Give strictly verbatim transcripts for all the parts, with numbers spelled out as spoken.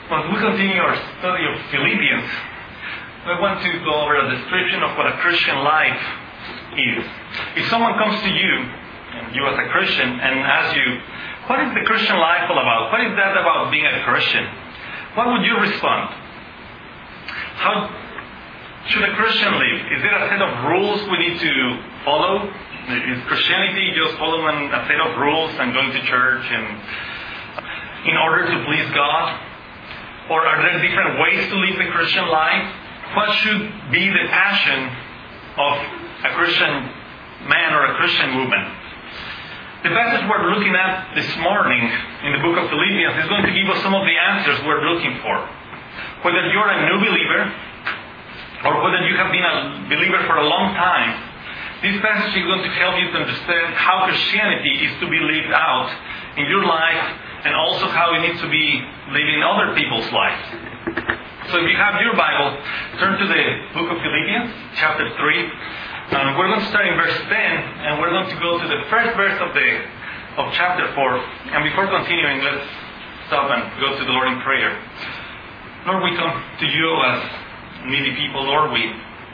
As we continue our study of Philippians, we want to go over a description of what a Christian life is. If someone comes to you, you as a Christian, and asks you, what is the Christian life all about? What is that about being a Christian? What would you respond? How should a Christian live? Is there a set of rules we need to follow? Is Christianity just following a set of rules and going to church and in order to please God? Or are there different ways to live the Christian life? What should be the passion of a Christian man or a Christian woman? The passage we're looking at this morning in the book of Philippians is going to give us some of the answers we're looking for. Whether you're a new believer or whether you have been a believer for a long time, this passage is going to help you to understand how Christianity is to be lived out in your life and also how it needs to be lived in other people's lives. So if you have your Bible, turn to the book of Philippians, chapter three. Um, we're going to start in verse ten, and we're going to go to the first verse of the of chapter four. And before continuing, let's stop and go to the Lord in prayer. Lord, we come to you as needy people. Lord, we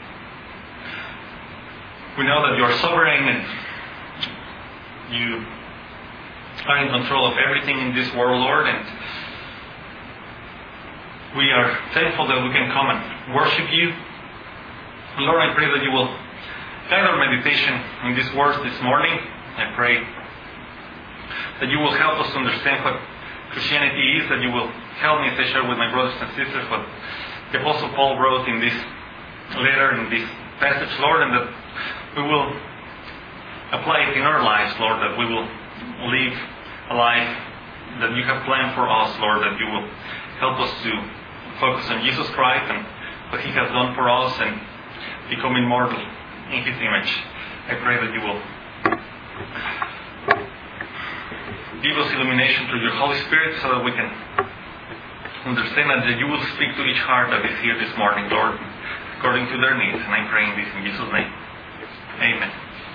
we know that you are sovereign and you are in control of everything in this world, Lord, and we are thankful that we can come and worship you. Lord, I pray that you will guide our meditation in these words this morning. I pray that you will help us to understand what Christianity is, that you will help me as I share with my brothers and sisters what the Apostle Paul wrote in this letter, in this passage, Lord, and that we will apply it in our lives, Lord, that we will live a life that you have planned for us, Lord, that you will help us to focus on Jesus Christ and what He has done for us and become immortal in His image. I pray that you will give us illumination through your Holy Spirit so that we can understand and that you will speak to each heart that is here this morning, Lord, according to their needs. And I'm praying this in Jesus' name. Amen.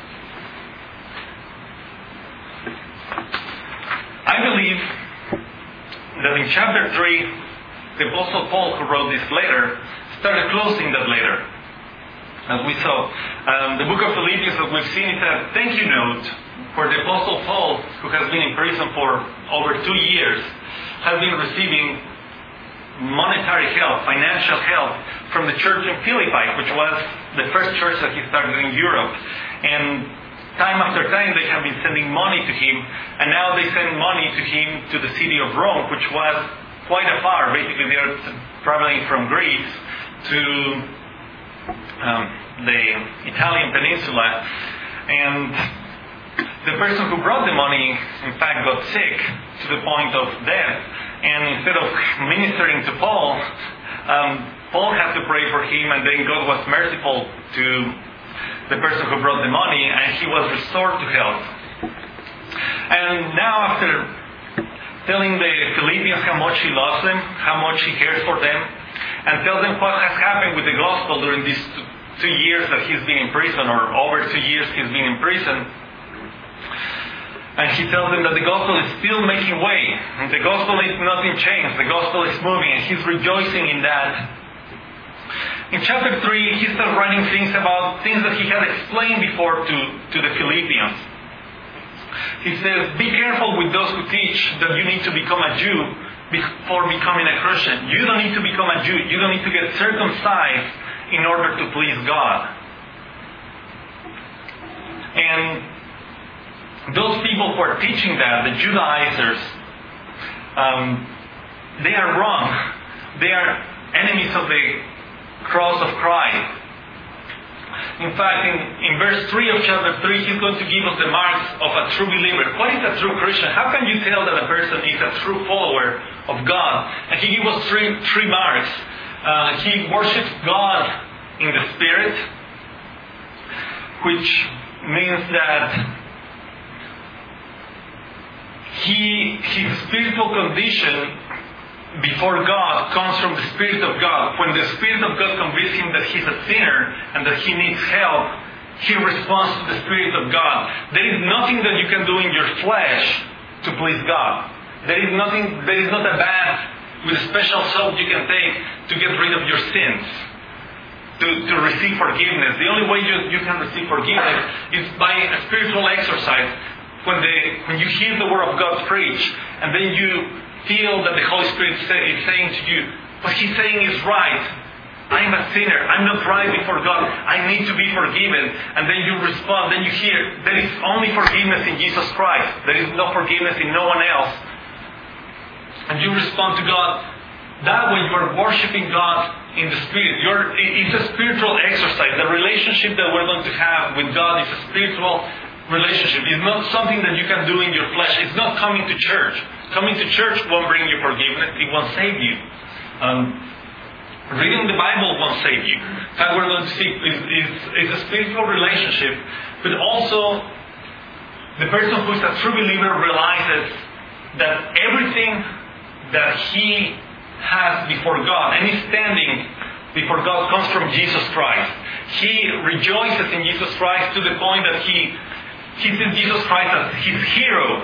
I believe that in chapter three, the Apostle Paul, who wrote this letter, started closing that letter. As we saw, um, the book of Philippians that we've seen is a thank you note where the Apostle Paul, who has been in prison for over two years, has been receiving monetary help, financial help from the church in Philippi, which was the first church that he started in Europe. And time after time they have been sending money to him, and now they send money to him to the city of Rome, which was quite afar. Basically, they are traveling from Greece to um, the Italian peninsula, and the person who brought the money, in fact, got sick to the point of death. And instead of ministering to Paul, um, Paul had to pray for him, and then God was merciful to the person who brought the money, and he was restored to health. And now, after telling the Philippians how much he loves them, how much he cares for them, and tells them what has happened with the gospel during these two years that he's been in prison, or over two years he's been in prison, and he tells them that the gospel is still making way, and the gospel is not in chains, the gospel is moving, and he's rejoicing in that. In chapter three, he starts writing things about things that he had explained before to, to the Philippians. He says, be careful with those who teach that you need to become a Jew before becoming a Christian. You don't need to become a Jew. You don't need to get circumcised in order to please God. And those people who are teaching that, the Judaizers, um, they are wrong. They are enemies of the cross of Christ. In fact, in, in verse three of chapter three, he's going to give us the marks of a true believer. What is a true Christian? How can you tell that a person is a true follower of God? And he gives us three, three marks. Uh, he worships God in the Spirit, which means that he his spiritual condition before God comes from the Spirit of God. When the Spirit of God convinces him that he's a sinner and that he needs help, he responds to the Spirit of God. There is nothing that you can do in your flesh to please God. There is nothing. There is not a bad with a special soap you can take to get rid of your sins, to, to receive forgiveness. The only way you, you can receive forgiveness is by a spiritual exercise. When, the, when you hear the Word of God preached, and then you feel that the Holy Spirit say, is saying to you, what He's saying is right. I'm a sinner. I'm not right before God. I need to be forgiven. And then you respond. Then you hear, there is only forgiveness in Jesus Christ. There is no forgiveness in no one else. And you respond to God. That way you are worshiping God in the Spirit. You're, it's a spiritual exercise. The relationship that we're going to have with God is a spiritual relationship. It's not something that you can do in your flesh. It's not coming to church. Coming to church won't bring you forgiveness. It won't save you. Um, Reading the Bible won't save you. That we're going to see is, is, is a spiritual relationship, but also the person who is a true believer realizes that everything that he has before God, any standing before God, comes from Jesus Christ. He rejoices in Jesus Christ to the point that he, he sees Jesus Christ as his hero.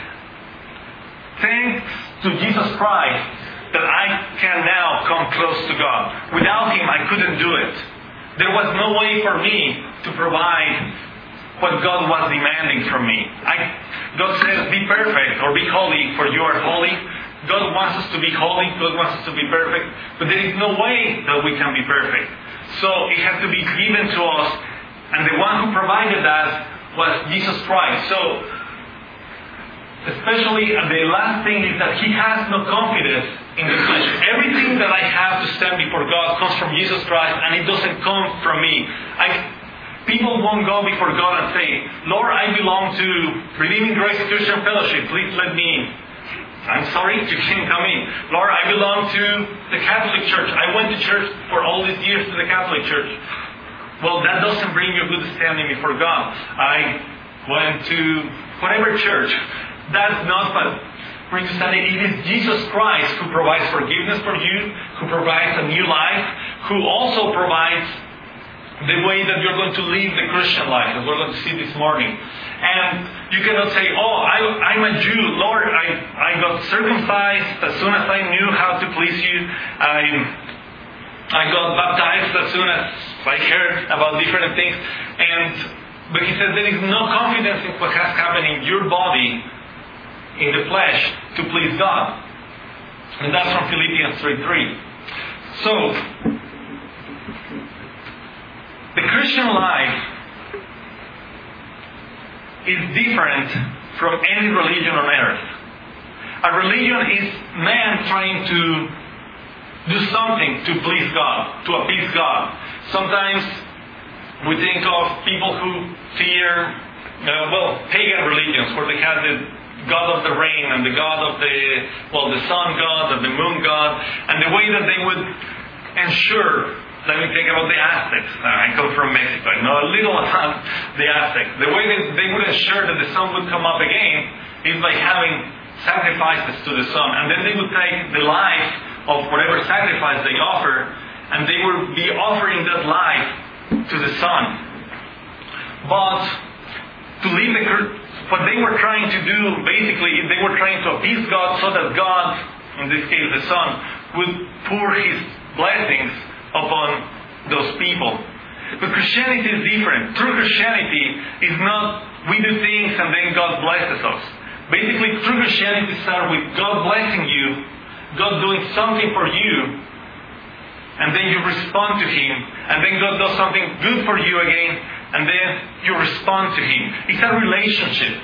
Thanks to Jesus Christ that I can now come close to God. Without Him, I couldn't do it. There was no way for me to provide what God was demanding from me. I, God says, be perfect or be holy, for you are holy. God wants us to be holy. God wants us to be perfect. But there is no way that we can be perfect. So it has to be given to us. And the one who provided that was Jesus Christ. So, especially the last thing is that He has no confidence in the flesh. Everything that I have to stand before God comes from Jesus Christ, and it doesn't come from me. I, people won't go before God and say, Lord, I belong to Redeeming Grace Christian Fellowship. Please let me. I'm sorry, you can't come in. Lord, I belong to the Catholic Church. I went to church for all these years to the Catholic Church. Well, that doesn't bring you good standing before God. I went to whatever church. That's not what brings you standing. It is Jesus Christ who provides forgiveness for you, who provides a new life, who also provides the way that you're going to live the Christian life, as we're going to see this morning. And you cannot say, oh, I, I'm a Jew. Lord, I, I got circumcised as soon as I knew how to please you. I, I got baptized as soon as I heard about different things. And but He said there is no confidence in what has happened in your body, in the flesh, to please God. And that's from Philippians three three. So, the Christian life is different from any religion on earth. A religion is man trying to do something to please God, to appease God. Sometimes we think of people who fear, uh, well, pagan religions, where they have the God of the rain and the God of the, well, the sun God and the moon God, and the way that they would ensure, let me think about the Aztecs. I come from Mexico. I know a little about the Aztecs. The way that they would ensure that the sun would come up again is by having sacrifices to the sun. And then they would take the life of whatever sacrifice they offer, and they would be offering that life to the sun. But to leave the what they were trying to do, basically, they were trying to appease God so that God, in this case the Son, would pour His blessings upon those people. But Christianity is different. True Christianity is not we do things and then God blesses us. Basically, true Christianity starts with God blessing you, God doing something for you, and then you respond to Him, and then God does something good for you again, and then you respond to Him. It's a relationship.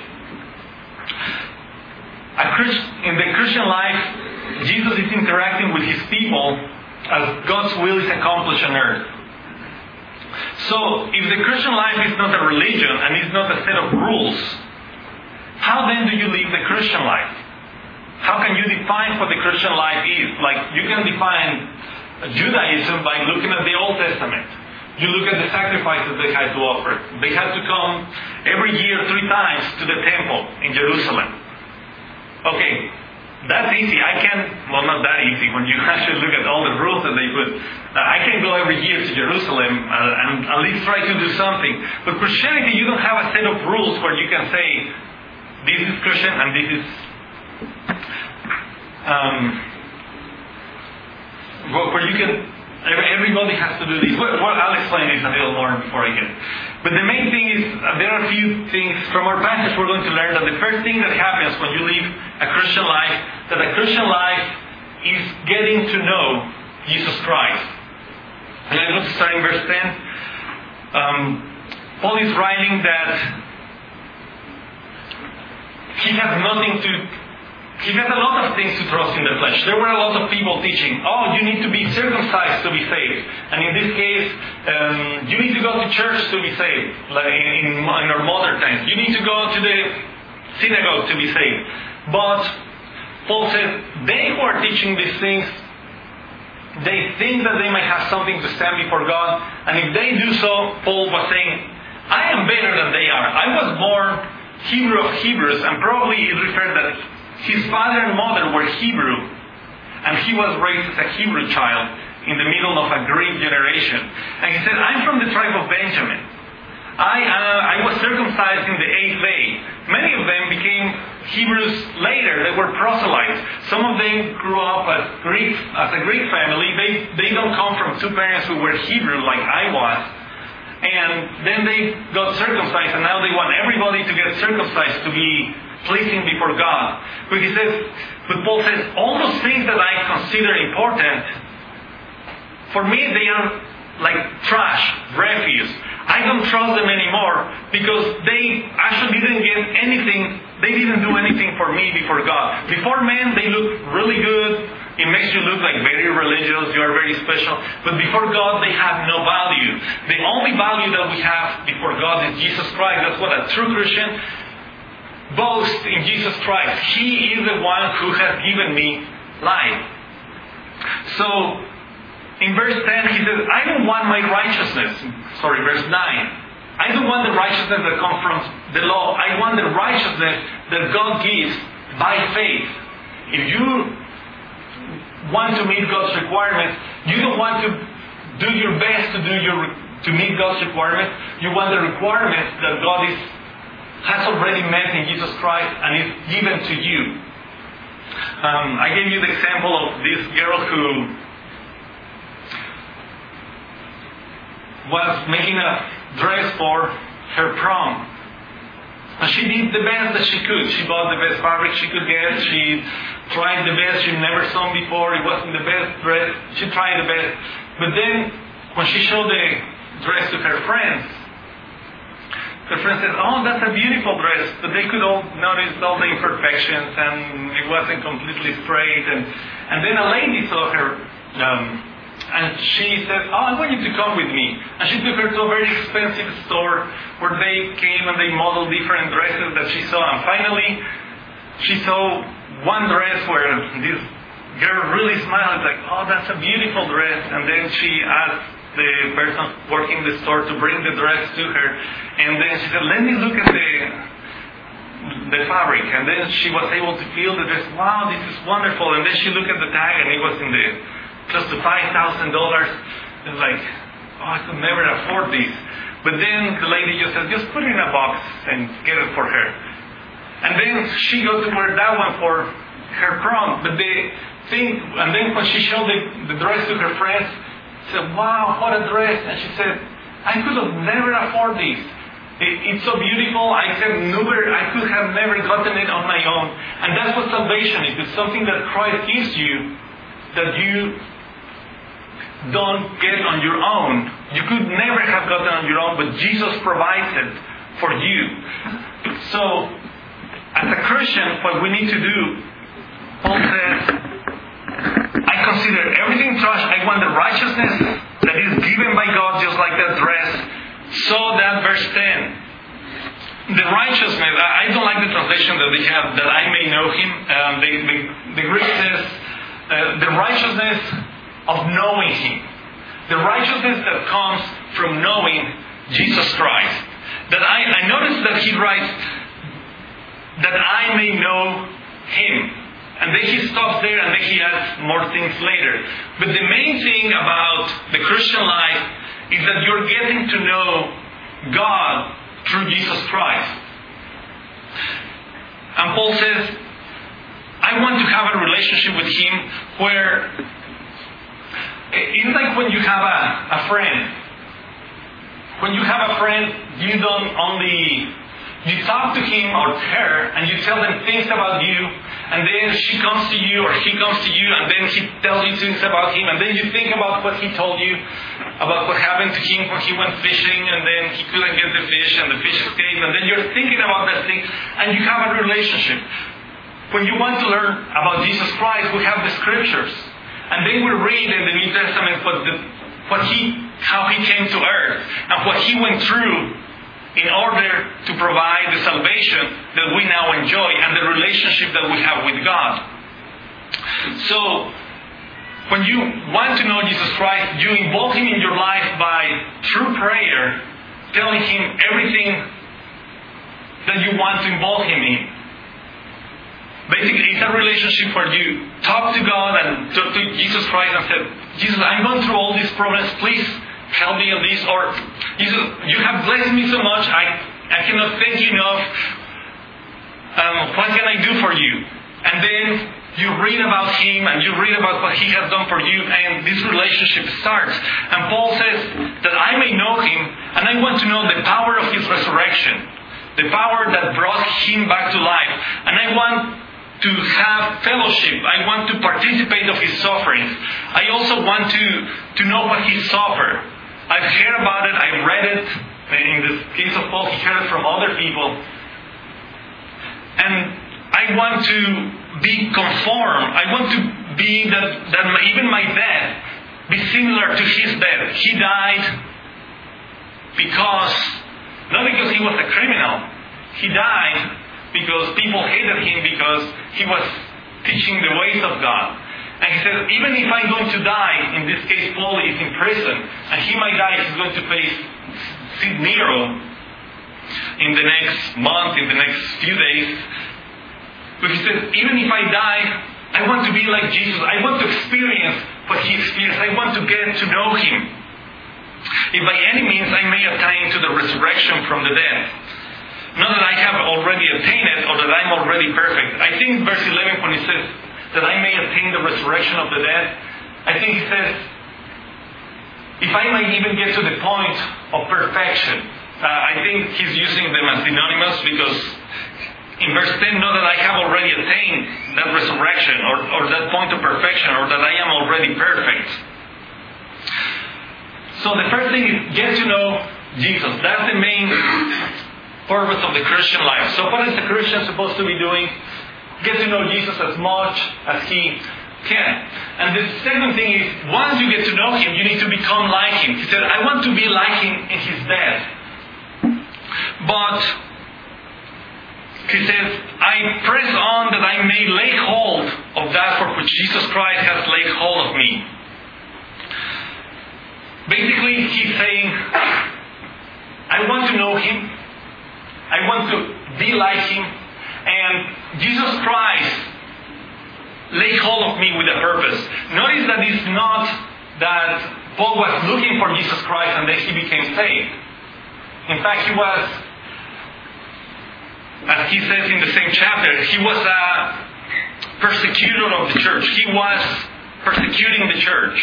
A Christ, in the Christian life, Jesus is interacting with His people as God's will is accomplished on earth. So, if the Christian life is not a religion and is not a set of rules, how then do you live the Christian life? How can you define what the Christian life is? Like, you can define Judaism by looking at the Old Testament. You look at the sacrifices they had to offer. They had to come every year three times to the temple in Jerusalem. Okay, that's easy. I can, well, not that easy when you actually look at all the rules that they put. I can go every year to Jerusalem uh, and at least try to do something. But Christianity, you don't have a set of rules where you can say, this is Christian and this is... Um, where you can, everybody has to do this. Well, I'll explain this a little more before I get it. But the main thing is, uh, there are a few things from our passage we're going to learn that the first thing that happens when you live a Christian life, that a Christian life is getting to know Jesus Christ. And I'm going to start in verse ten. Um, Paul is writing that he has nothing to, he has a lot of things to trust in the flesh. There were a lot of people teaching, oh, you need to be circumcised to be saved. And in this case, um, you need to go to church to be saved, like in, in our modern times. You need to go to the synagogue to be saved. But Paul says, they who are teaching these things, they think that they might have something to stand before God. And if they do so, Paul was saying, I am better than they are. I was born Hebrew of Hebrews, and probably it referred that his father and mother were Hebrew, and he was raised as a Hebrew child in the middle of a Greek generation. And he said, I'm from the tribe of Benjamin. I, uh, I was circumcised in the eighth day. Many of them became Hebrews later. They were proselytes. Some of them grew up as Greek, as a Greek family. They, they don't come from two parents who were Hebrew like I was. And then they got circumcised, and now they want everybody to get circumcised to be pleasing before God. But he says, but Paul says, all those things that I consider important, for me they are like trash, refuse. I don't trust them anymore because they actually didn't get anything, they didn't do anything for me before God. Before men, they look really good. It makes you look like very religious, you are very special. But before God, they have no value. The only value that we have before God is Jesus Christ. That's what a true Christian boasts in Jesus Christ. He is the one who has given me life. So, in verse ten, he says, I don't want my righteousness. Sorry, verse nine. I don't want the righteousness that comes from the law. I want the righteousness that God gives by faith. If you want to meet God's requirements, you don't want to do your best to do your to meet God's requirements. You want the requirements that God is has already met in Jesus Christ and is given to you. Um, I gave you the example of this girl who was making a dress for her prom. And she did the best that she could. She bought the best fabric she could get. She tried the best she never saw before. It wasn't the best dress. She tried the best. But then, when she showed the dress to her friends, her friends said, oh, that's a beautiful dress. But they could all notice all the imperfections, and it wasn't completely straight. And, and then a lady saw her, um, and she said, oh, I want you to come with me. And she took her to a very expensive store where they came and they modeled different dresses that she saw. And finally, she saw one dress where this girl really smiled, like, oh, that's a beautiful dress. And then she asked the person working the store to bring the dress to her. And then she said, let me look at the the fabric. And then she was able to feel the dress. Wow, this is wonderful. And then she looked at the tag, and it was in the close to five thousand dollars. It's like, oh, I could never afford this. But then the lady just said, just put it in a box and get it for her. And then she got to wear that one for her prom. But the thing, and then when she showed the, the dress to her friends, she said, wow, what a dress. And she said, I could have never afford this. It, it's so beautiful. I have never, I could have never gotten it on my own. And that's what salvation is. It's something that Christ gives you that you don't get on your own. You could never have gotten on your own, but Jesus provides it for you. So, as a Christian, what we need to do, Paul says, I consider everything trash. I want the righteousness that is given by God, just like that dress. So that verse ten, the righteousness, I don't like the translation that they have, that I may know Him. Um, the, the, the Greek says, uh, the righteousness of knowing Him. The righteousness that comes from knowing Jesus Christ. That I, I noticed that he writes, that I may know Him. And then he stops there, and then he adds more things later. But the main thing about the Christian life is that you're getting to know God through Jesus Christ. And Paul says, I want to have a relationship with Him where It's like when you have a, a friend. When you have a friend, you don't only, you talk to him or her and you tell them things about you, and then she comes to you or he comes to you and then he tells you things about him, and then you think about what he told you, about what happened to him when he went fishing and then he couldn't get the fish and the fish escaped, and then you're thinking about that thing and you have a relationship. When you want to learn about Jesus Christ, we have the scriptures. And then we read in the New Testament what, the, what he, how he came to earth and what he went through in order to provide the salvation that we now enjoy and the relationship that we have with God. So, when you want to know Jesus Christ, you involve him in your life by, through prayer, telling him everything that you want to involve him in. Basically, it's a relationship where you talk to God and talk to Jesus Christ and say, Jesus, I'm going through all these problems. Please help me on this. Or, Jesus, you have blessed me so much. I, I cannot thank you enough. Um, what can I do for you? And then you read about him and you read about what he has done for you, and this relationship starts. And Paul says that I may know him, and I want to know the power of his resurrection, the power that brought him back to life. And I want to have fellowship. I want to participate of his sufferings. I also want to, to know what he suffered. I've heard about it. I've read it. In the case of Paul, he heard it from other people. And I want to be conformed. I want to be that, that even my death be similar to his death. He died because, not because he was a criminal. He died because people hated him because he was teaching the ways of God. And he says, even if I'm going to die, in this case Paul is in prison, and he might die, he's going to face Nero in the next month, in the next few days. But he says, even if I die, I want to be like Jesus. I want to experience what he experienced. I want to get to know him. If by any means I may attain to the resurrection from the dead. Not that I have already attained it or that I'm already perfect. I think verse eleven, when he says that I may attain the resurrection of the dead, I think he says, if I might even get to the point of perfection. Uh, I think he's using them as synonymous because in verse ten, not that I have already attained that resurrection or, or that point of perfection or that I am already perfect. So the first thing is get to know Jesus. That's the main purpose of the Christian life. So what is the Christian supposed to be doing? Get to know Jesus as much as he can. And the second thing is, once you get to know him, you need to become like him. He said, I want to be like him in his death. But he says, I press on that I may lay hold of that for which Jesus Christ has laid hold of me. Basically, he's saying, I want to know him. I want to be like him. And Jesus Christ laid hold of me with a purpose. Notice that it's not that Paul was looking for Jesus Christ and then he became saved. In fact, he was, as he says in the same chapter, he was a persecutor of the church. He was persecuting the church.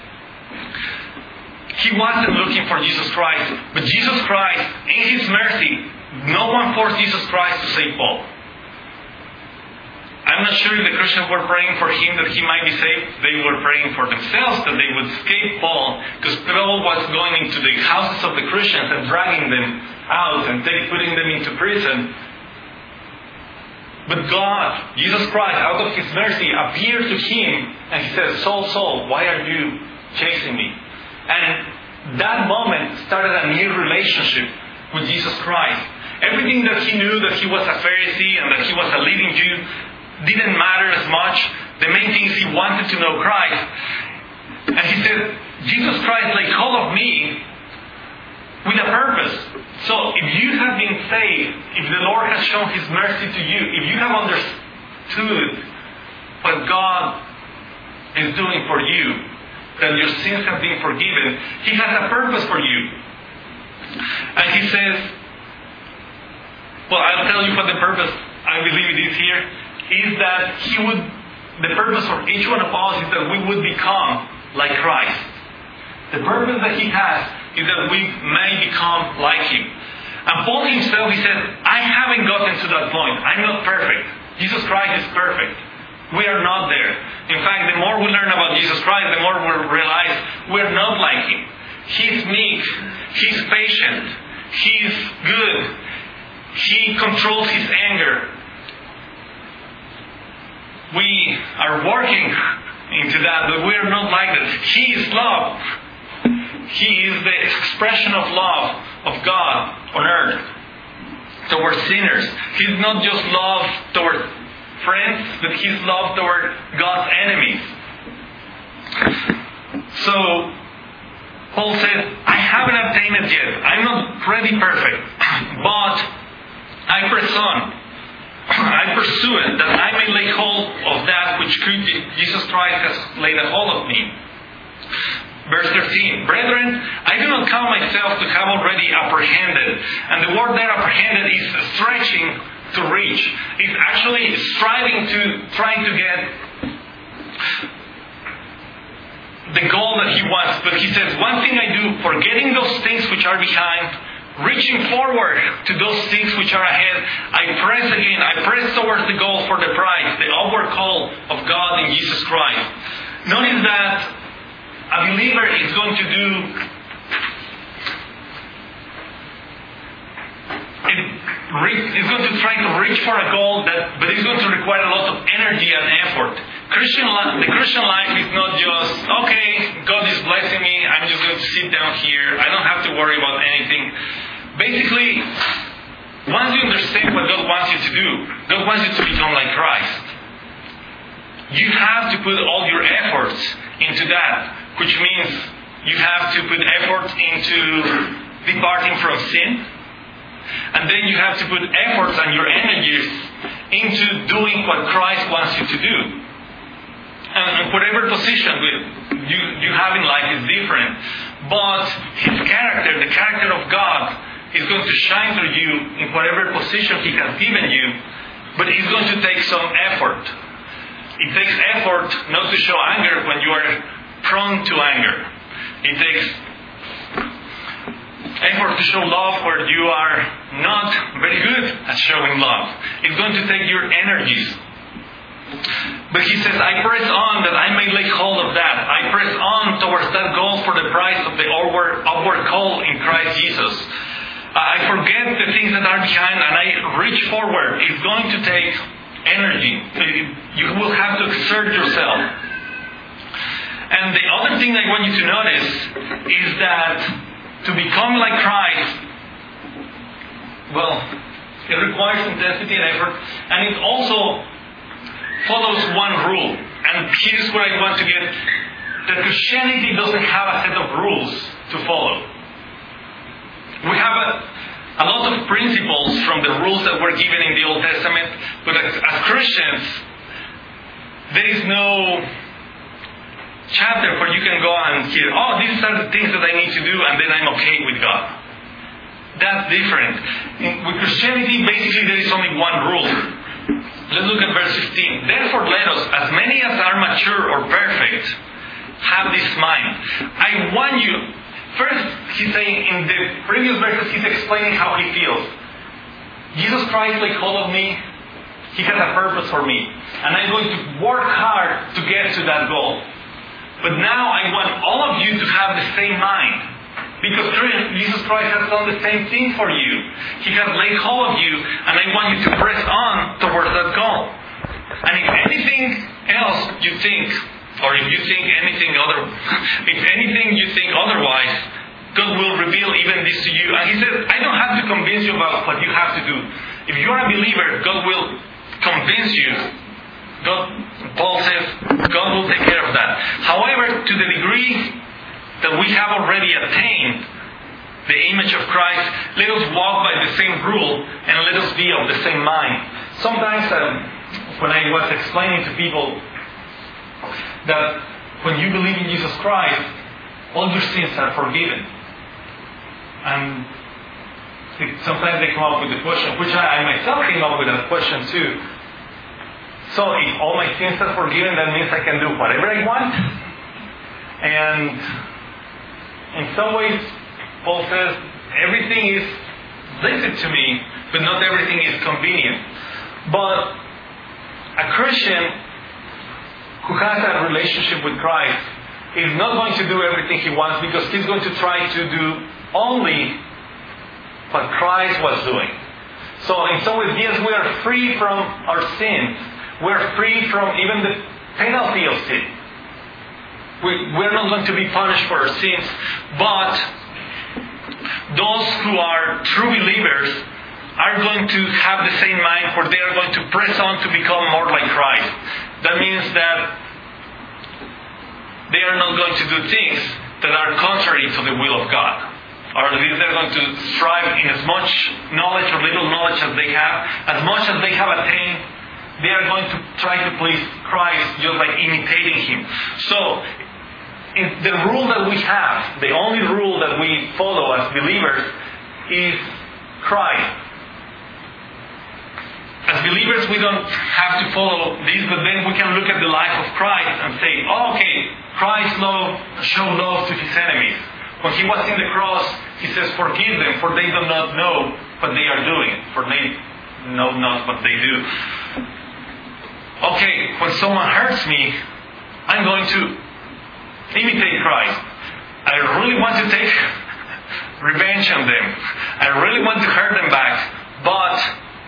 He wasn't looking for Jesus Christ. But Jesus Christ, in his mercy, no one forced Jesus Christ to save Paul. I'm not sure if the Christians were praying for him that he might be saved. They were praying for themselves that they would escape Paul, because Paul was going into the houses of the Christians and dragging them out and putting them into prison. But God, Jesus Christ, out of his mercy, appeared to him and he said, Saul, Saul, why are you chasing me? And that moment started a new relationship with Jesus Christ. Everything that he knew, that he was a Pharisee and that he was a leading Jew, didn't matter as much. The main thing is he wanted to know Christ. And he said, Jesus Christ laid hold of me with a purpose. So if you have been saved, if the Lord has shown his mercy to you, if you have understood what God is doing for you, that your sins have been forgiven, he has a purpose for you. And he says, well, I'll tell you what the purpose, I believe it is here, is that he would, the purpose for each one of us is that we would become like Christ. The purpose that he has is that we may become like him. And Paul himself, he said, I haven't gotten to that point. I'm not perfect. Jesus Christ is perfect. We are not there. In fact, the more we learn about Jesus Christ, the more we realize we're not like him. He's meek. He's patient. He's good. He controls his anger. We are working into that, but we are not like that. He is love. He is the expression of love of God on earth towards sinners. He's not just love toward friends, but His love toward God's enemies. So, Paul says, I haven't obtained it yet. I'm not ready perfect. But I press on. I pursue it, that I may lay hold of that which Jesus Christ has laid a hold of me. Verse thirteen, Brethren, I do not count myself to have already apprehended. And the word there, apprehended, is stretching to reach. It's actually striving to, trying to get the goal that he wants. But he says, one thing I do, forgetting those things which are behind, reaching forward to those things which are ahead, I press again, I press towards the goal for the prize, the upward call of God in Jesus Christ. Notice that a believer is going to do is going to try to reach for a goal that, but it's going to require a lot of energy and effort. Christian life, the Christian life is not just, okay, God is blessing me, I'm just going to sit down here, I don't have to worry about anything. Basically, once you understand what God wants you to do, God wants you to become like Christ. You have to put all your efforts into that, which means you have to put effort into departing from sin. And then you have to put efforts and your energies into doing what Christ wants you to do. And whatever position you, you have in life is different. But His character, the character of God, is going to shine through you in whatever position He has given you. But it's going to take some effort. It takes effort not to show anger when you are prone to anger. It takes effort to show love where you are not very good at showing love. It's going to take your energies. But he says, I press on that I may lay hold of that. I press on towards that goal for the prize of the upward, upward call in Christ Jesus. I forget the things that are behind and I reach forward. It's going to take energy. You will have to exert yourself. And the other thing I want you to notice is that to become like Christ, well, it requires intensity and effort, and it also follows one rule. And here's where I want to get, that Christianity doesn't have a set of rules to follow. We have a, a lot of principles from the rules that were given in the Old Testament, but as, as Christians, there is no chapter where you can go and hear, oh, these are the things that I need to do, and then I'm okay with God. That's different. In, with Christianity, basically there is only one rule. Let's look at verse fifteen. Therefore let us, as many as are mature or perfect, have this mind. I want you, first he's saying, in the previous verses he's explaining how he feels. Jesus Christ laid hold of me. He has a purpose for me. And I'm going to work hard to get to that goal. But now I want all of you to have the same mind. Because Jesus Christ has done the same thing for you. He has laid hold of you, and I want you to press on towards that goal. And if anything else you think, or if you think anything other, if anything you think otherwise, God will reveal even this to you. And He says, I don't have to convince you about what you have to do. If you're a believer, God will convince you. God, Paul says, God will take care of that. However, to the degree that we have already attained the image of Christ, let us walk by the same rule and let us be of the same mind. Sometimes um, when I was explaining to people that when you believe in Jesus Christ, all your sins are forgiven. And sometimes they come up with the question, which I, I myself came up with that question too. So if all my sins are forgiven, that means I can do whatever I want? And And in some ways, Paul says, everything is listed to me, but not everything is convenient. But a Christian who has a relationship with Christ is not going to do everything he wants, because he's going to try to do only what Christ was doing. So in some ways, yes, we are free from our sins. We're free from even the penalty of sin. We, we're not going to be punished for our sins. But those who are true believers are going to have the same mind, where they are going to press on to become more like Christ. That means that they are not going to do things that are contrary to the will of God. Or at least they're going to strive in as much knowledge or little knowledge as they have, as much as they have attained, they are going to try to please Christ, just like imitating Him. So, in the rule that we have, the only rule that we follow as believers is Christ. As believers, we don't have to follow this, but then we can look at the life of Christ and say, oh, okay, Christ love, showed love to His enemies. When He was in the cross, He says, forgive them, for they do not know what they are doing, for they know not what they do. Okay, when someone hurts me, I'm going to imitate Christ. I really want to take revenge on them. I really want to hurt them back. But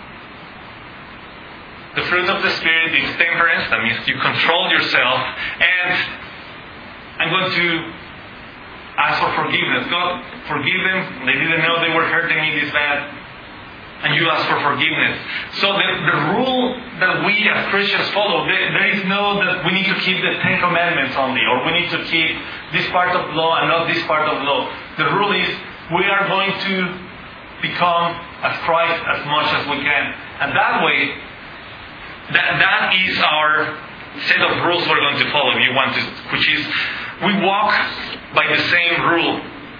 the fruit of the Spirit is temperance. That means you control yourself. And I'm going to ask for forgiveness. God, forgive them. They didn't know they were hurting me this bad. And you ask for forgiveness. So the, the rule that we as Christians follow, there, there is no that we need to keep the Ten Commandments only, or we need to keep this part of law and not this part of law. The rule is we are going to become as Christ as much as we can. And that way, that, that is our set of rules we're going to follow, if you want to, which is we walk by the same rule.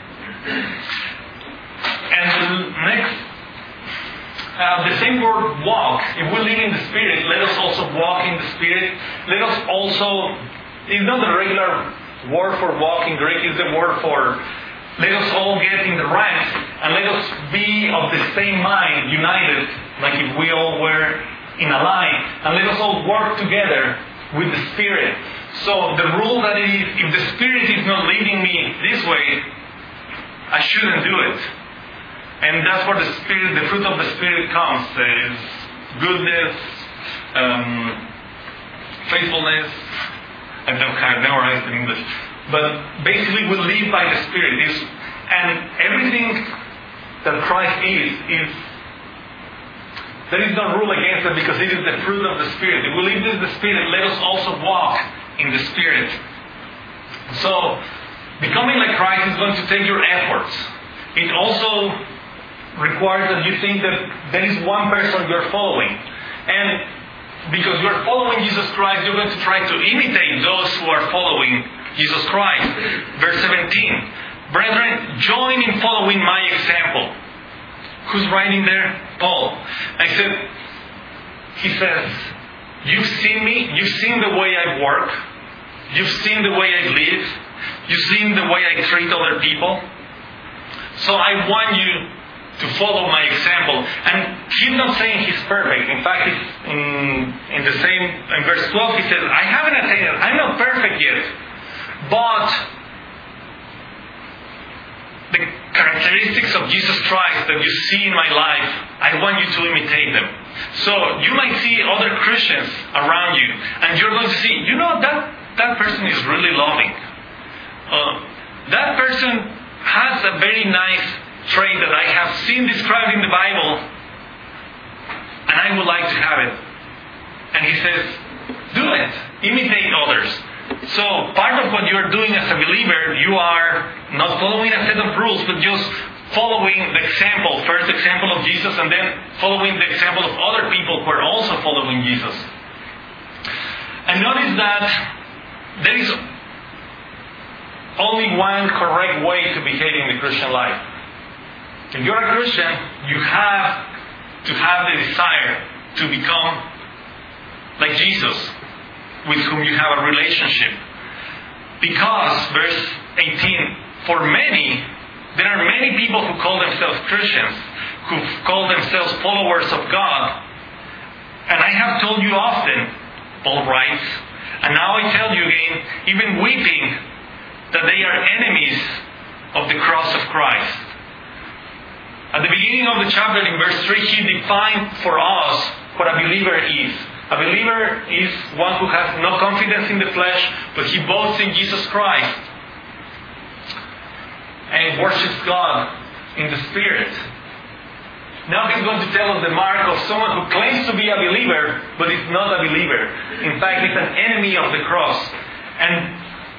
And next, uh, the same word walk. If we live in the Spirit, let us also walk in the Spirit. Let us also, it's not the regular word for walk in Greek, it's the word for let us all get in the ranks and let us be of the same mind, united, like if we all were in a line, and let us all work together with the Spirit. So the rule that is, if the Spirit is not leading me this way, I shouldn't do it. And that's where the Spirit, the fruit of the Spirit comes. Is goodness, um, faithfulness. I don't have memorized in English. But basically we live by the Spirit. It's, and everything that Christ is, is there is no rule against it, because it is the fruit of the Spirit. If we live in the Spirit, let us also walk in the Spirit. So, becoming like Christ is going to take your efforts. It also requires that you think that there is one person you're following. And because you're following Jesus Christ, you're going to try to imitate those who are following Jesus Christ. Verse seventeen. Brethren, join in following my example. Who's writing there? Paul. I said, he says, you've seen me, you've seen the way I work, you've seen the way I live, you've seen the way I treat other people. So I want you to follow my example. And he's not saying he's perfect. In fact, it's in, in the same, in verse twelve, he says, I haven't attained it. I'm not perfect yet. But the characteristics of Jesus Christ that you see in my life, I want you to imitate them. So you might see other Christians around you, and you're going to see, you know, that, that person is really loving. Uh, that person has a very nice trait that I have seen described in the Bible, and I would like to have it. And he says, do it. Imitate others. So part of what you are doing as a believer, you are not following a set of rules, but just following the example, first example of Jesus, and then following the example of other people who are also following Jesus. And notice that there is only one correct way to behave in the Christian life. If you're a Christian, you have to have the desire to become like Jesus, with whom you have a relationship. Because, verse eighteen, for many, there are many people who call themselves Christians, who call themselves followers of God. And I have told you often, Paul writes, and now I tell you again, even weeping, that they are enemies of the cross of Christ. At the beginning of the chapter, in verse three, he defined for us what a believer is. A believer is one who has no confidence in the flesh, but he boasts in Jesus Christ and worships God in the Spirit. Now he's going to tell us the mark of someone who claims to be a believer, but is not a believer. In fact, he's an enemy of the cross. And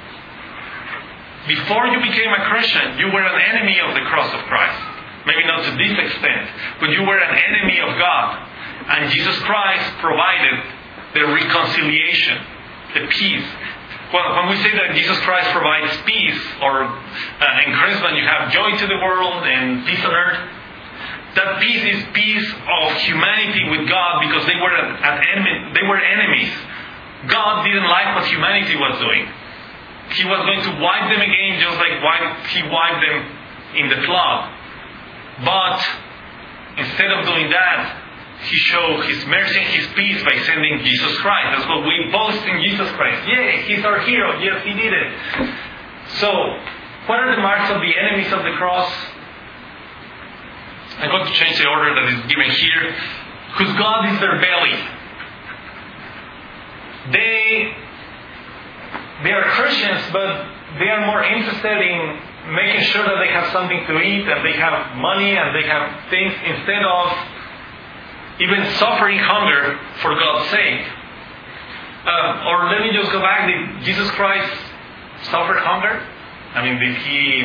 before you became a Christian, you were an enemy of the cross of Christ. Maybe not to this extent, but you were an enemy of God. And Jesus Christ provided the reconciliation, the peace. When, when we say that Jesus Christ provides peace, or uh, in Christmas you have joy to the world and peace on earth, that peace is peace of humanity with God, because they were an, an enemy, they were enemies. God didn't like what humanity was doing. He was going to wipe them again, just like wipe, He wiped them in the flood. But instead of doing that, He showed His mercy and His peace by sending Jesus Christ. That's what we boast in Jesus Christ. Yeah, He's our hero. Yes, He did it. So, what are the marks of the enemies of the cross? I'm going to change the order that is given here. Whose God is their belly. They, they are Christians, but they are more interested in making sure that they have something to eat, and they have money, and they have things, instead of even suffering hunger for God's sake. Uh, or let me just go back. Did Jesus Christ suffer hunger? I mean, did He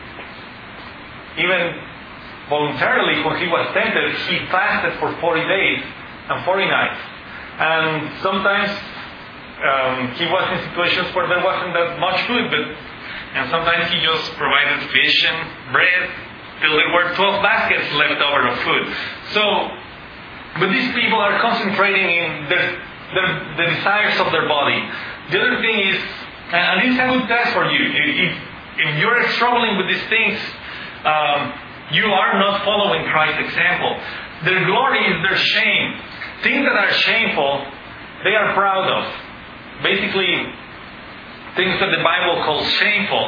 even voluntarily, when He was tempted, He fasted for forty days and forty nights. And sometimes um, He was in situations where there wasn't that much food, but and sometimes He just provided fish and bread till there were twelve baskets left over of food. So, but these people are concentrating in their, their, the desires of their body. The other thing is, and this is a good test for you, if, if you're struggling with these things, um, you are not following Christ's example. Their glory is their shame. Things that are shameful, they are proud of. Basically, things that the Bible calls shameful.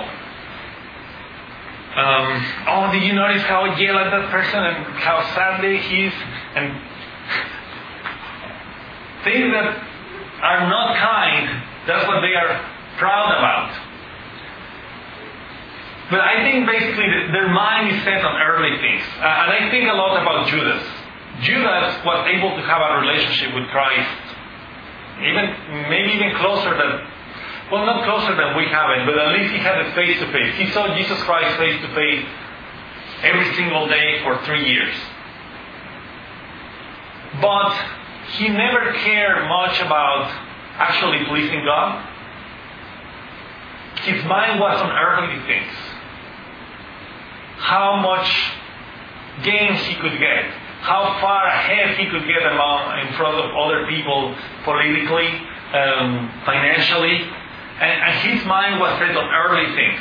Um, oh, did you notice how I yell at that person and how sad he is? And things that are not kind, that's what they are proud about. But I think basically their mind is set on earthly things. Uh, and I think a lot about Judas. Judas was able to have a relationship with Christ, even maybe even closer than, well, not closer than we have it, but at least he had it face to face. He saw Jesus Christ face to face every single day for three years. But he never cared much about actually pleasing God. His mind was on earthly things. How much gains he could get. How far ahead he could get among, in front of other people politically, um, financially. And, and his mind was set on earthly things.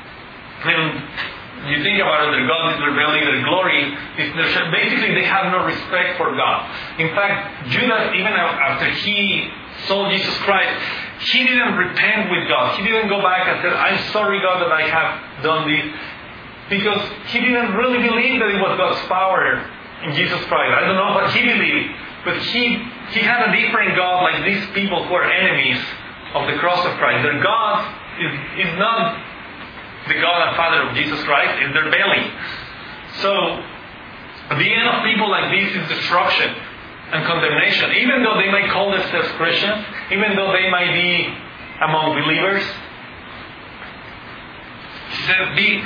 And you think about it, their God is rebelling, their glory is their, basically they have no respect for God. In fact, Judas, even after he saw Jesus Christ, he didn't repent with God. He didn't go back and say, I'm sorry, God, that I have done this. Because he didn't really believe that it was God's power in Jesus Christ. I don't know what he believed. But he, he had a different God, like these people who are enemies of the cross of Christ. Their God is, is not the God and Father of Jesus Christ, it's their belly. So, the end of people like this is destruction and condemnation. Even though they might call themselves Christians, even though they might be among believers, he said, be,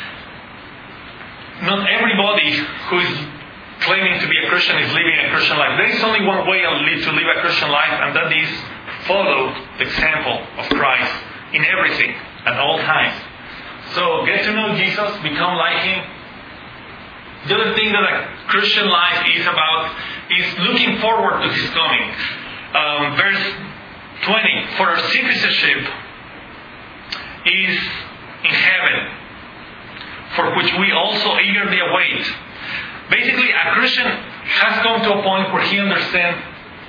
not everybody who is claiming to be a Christian is living a Christian life. There is only one way to live a Christian life, and that is follow the example of Christ in everything, at all times. So get to know Jesus, become like Him. The other thing that a Christian life is about is looking forward to His coming. Um, verse twenty, for our citizenship is in heaven, for which we also eagerly await. Basically, a Christian has come to a point where he understands,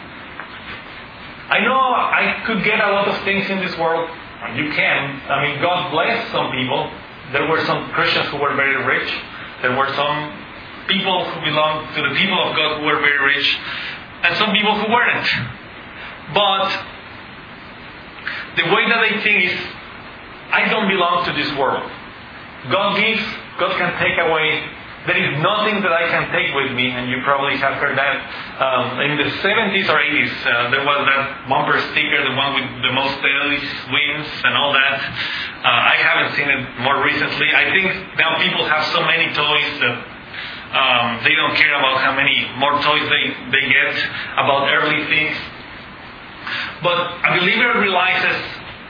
I know I could get a lot of things in this world. You can. I mean, God blessed some people. There were some Christians who were very rich. There were some people who belonged to the people of God who were very rich, and some people who weren't. But the way that they think is, I don't belong to this world. God gives, God can take away. There is nothing that I can take with me, and you probably have heard that. Um, in the seventies or eighties, uh, there was that bumper sticker, the one with the most Ellis wins and all that. Uh, I haven't seen it more recently. I think now people have so many toys that um, they don't care about how many more toys they, they get about earthly things. But a believer realizes,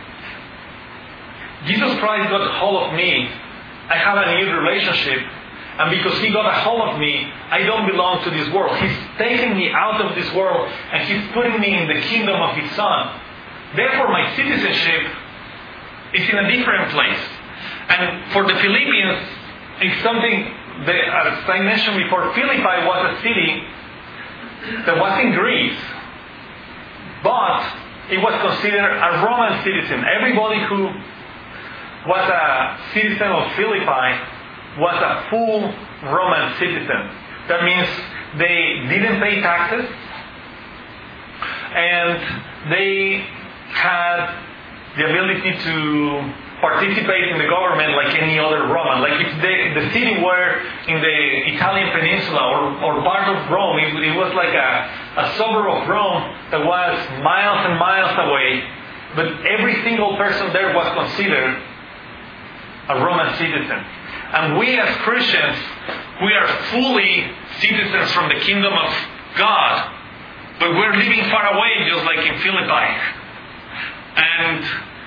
Jesus Christ got a hold of me. I have a new relationship. And because He got a hold of me, I don't belong to this world. He's taken me out of this world and He's putting me in the kingdom of His Son. Therefore, my citizenship is in a different place. And for the Philippians, it's something that, as I mentioned before, Philippi was a city that was in Greece, but it was considered a Roman citizen. Everybody who was a citizen of Philippi was a full Roman citizen. That means they didn't pay taxes, and they had the ability to participate in the government like any other Roman. Like if they, the city were in the Italian peninsula or, or part of Rome, it, it was like a, a suburb of Rome that was miles and miles away, but every single person there was considered a Roman citizen. And we as Christians, we are fully citizens from the kingdom of God, but we're living far away, just like in Philippi. And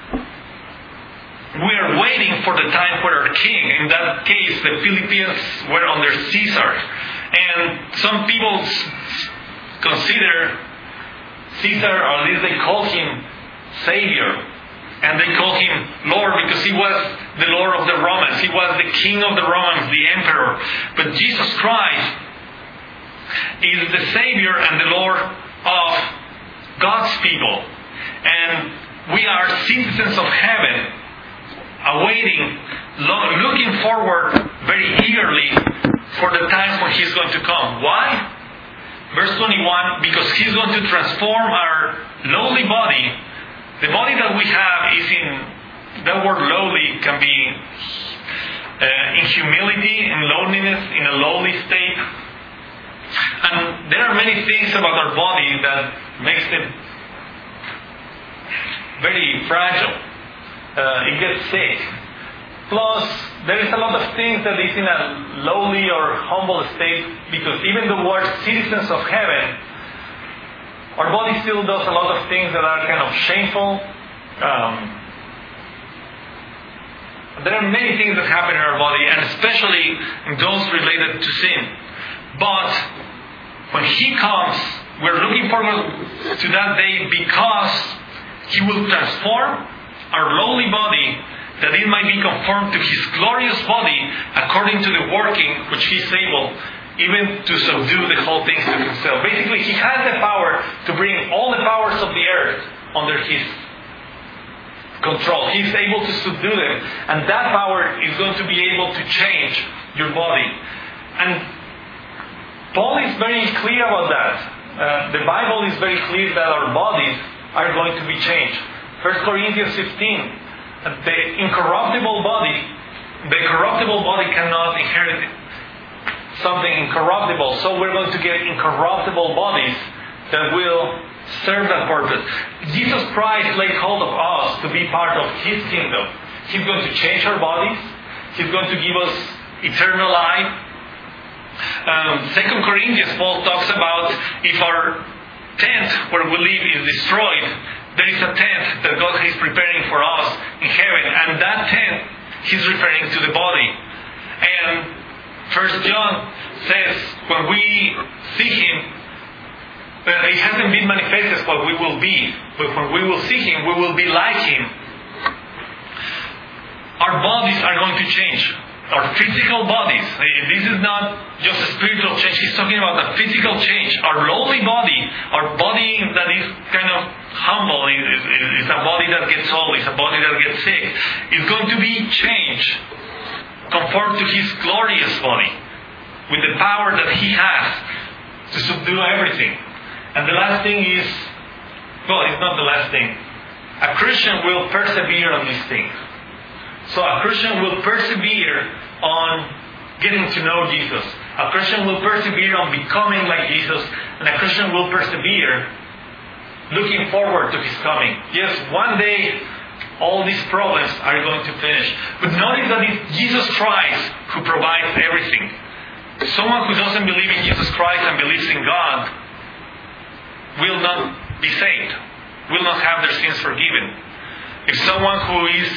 we are waiting for the time where our king, in that case, the Philippines were under Caesar. And some people consider Caesar, or at least they call him Savior. And they call him Lord because he was the Lord of the Romans. He was the king of the Romans, the emperor. But Jesus Christ is the Savior and the Lord of God's people. And we are citizens of heaven, awaiting, looking forward very eagerly for the time when He's going to come. Why? Verse twenty-one, because He's going to transform our lowly body. The body that we have is in, that word lowly can be uh, in humility, in lowliness, in a lowly state. And there are many things about our body that makes it very fragile. Uh, it gets sick. Plus, there is a lot of things that is in a lowly or humble state, because even the word citizens of heaven, our body still does a lot of things that are kind of shameful. Um, there are many things that happen in our body, and especially those related to sin. But when He comes, we're looking forward to that day because He will transform our lowly body, that it might be conformed to His glorious body according to the working which He is able even to subdue the whole things to Himself. Basically, He has the power to bring all the powers of the earth under His control. He's able to subdue them. And that power is going to be able to change your body. And Paul is very clear about that. Uh, the Bible is very clear that our bodies are going to be changed. First Corinthians fifteen. The incorruptible body, the corruptible body cannot inherit something incorruptible. So we're going to get incorruptible bodies that will serve that purpose. Jesus Christ laid hold of us to be part of His kingdom. He's going to change our bodies. He's going to give us eternal life. Um, Second Corinthians, Paul talks about if our tent where we live is destroyed, there is a tent that God is preparing for us in heaven. And that tent, He's referring to the body. And First John says, when we see Him, uh, it hasn't been manifested what we will be, but when we will see Him, we will be like Him. our bodies are going to change. Our physical bodies. This is not just a spiritual change. He's talking about a physical change. Our lowly body, our body that is kind of humble, is, is, is a body that gets old, is a body that gets sick, is going to be changed, conformed to His glorious body, with the power that He has to subdue everything. And the last thing is, well, it's not the last thing. A Christian will persevere on these things. So a Christian will persevere on getting to know Jesus. A Christian will persevere on becoming like Jesus. And a Christian will persevere looking forward to His coming. Yes, one day all these problems are going to finish. But notice that it's Jesus Christ who provides everything. Someone who doesn't believe in Jesus Christ and believes in God will not be saved, will not have their sins forgiven. If someone who is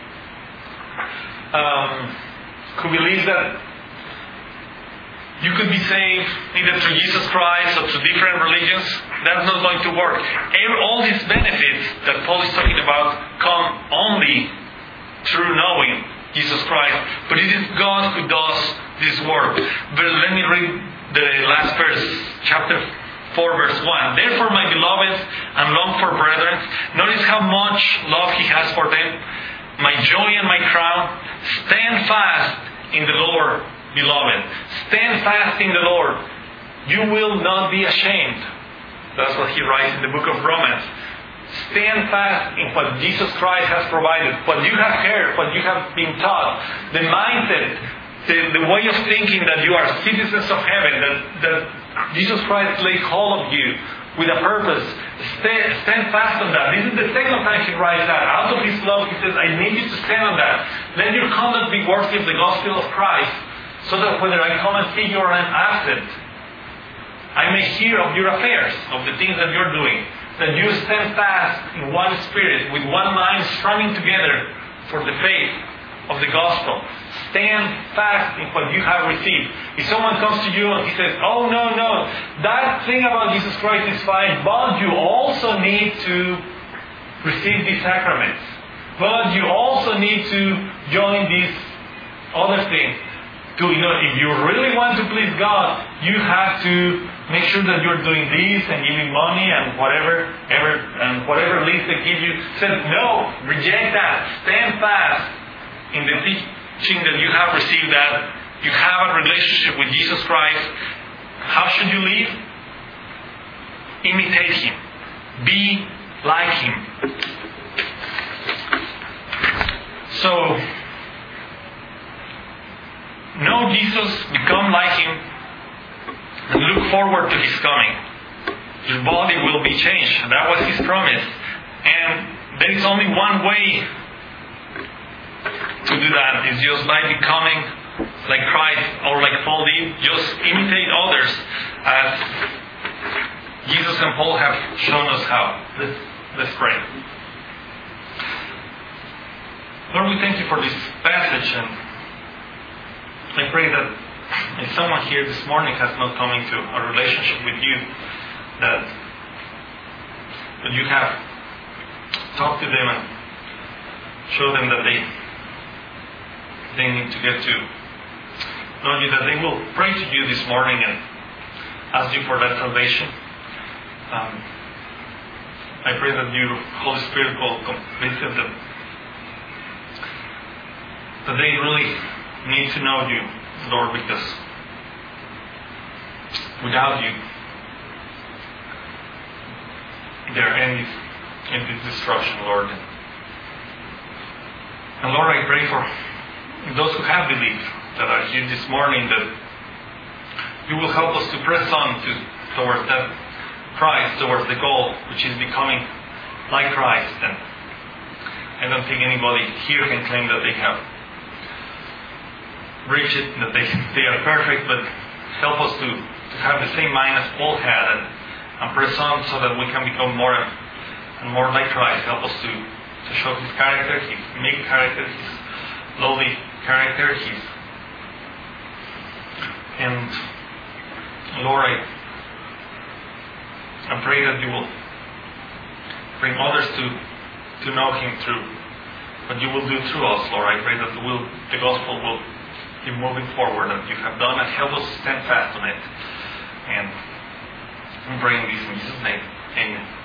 um, who believes that you could be saved either through Jesus Christ or through different religions, that's not going to work. All these benefits that Paul is talking about come only through knowing Jesus Christ. But it is God who does this work. But let me read the last verse, chapter four, verse one. Therefore, my beloved and longed for brethren, notice how much love He has for them. My joy and my crown, stand fast in the Lord, beloved. Stand fast in the Lord. You will not be ashamed. That's what he writes in the book of Romans. Stand fast in what Jesus Christ has provided, what you have heard, what you have been taught, the mindset, the, the way of thinking that you are citizens of heaven, that, that Jesus Christ laid hold of you with a purpose. Stand, stand fast on that. This is the second time he writes that. Out of His love, He says, I need you to stand on that. Let your conduct be worthy of the gospel of Christ, so that when I come and see you or I'm absent, I may hear of your affairs, of the things that you're doing. That you stand fast in one spirit, with one mind, striving together for the faith of the gospel. Stand fast in what you have received. If someone comes to you and he says, oh, no, no, that thing about Jesus Christ is fine, but you also need to receive these sacraments. But you also need to join this other thing. To, you know, if you really want to please God, you have to make sure that you're doing this and giving money and whatever, ever, and whatever list they give you. Said no, reject that. Stand fast in the teaching that you have received, that you have a relationship with Jesus Christ. How should you live? Imitate Him. Be like Him. So, know Jesus, become like Him, and look forward to His coming. Your body will be changed. That was His promise. And there is only one way to do that. It's just by becoming like Christ, or like Paul did. Just imitate others as Jesus and Paul have shown us how. Let's, let's pray. Lord, we thank You for this passage, and I pray that if someone here this morning has not come into a relationship with You, that, that You have talked to them and show them that they they need to get to know You, that they will pray to You this morning and ask You for that salvation. Um, I pray that Your Holy Spirit will convince them that, that they really need to know You, Lord, because without You, their end is in this destruction, Lord. And Lord, I pray for those who have believed that are here this morning, that You will help us to press on to towards that Christ, towards the goal, which is becoming like Christ. And I don't think anybody here can claim that they have reach it, that they, they are perfect, but help us to, to have the same mind as Paul had, and, and press on so that we can become more and more like Christ. Help us to, to show His character, His meek character, His lowly character, His... And Lord, I, I pray that You will bring others to, to know Him through what you will do through us, Lord. I pray that the, will, the gospel will keep moving forward, that you have done, and help us stand fast on it. And I'm praying this in Jesus' name. Amen.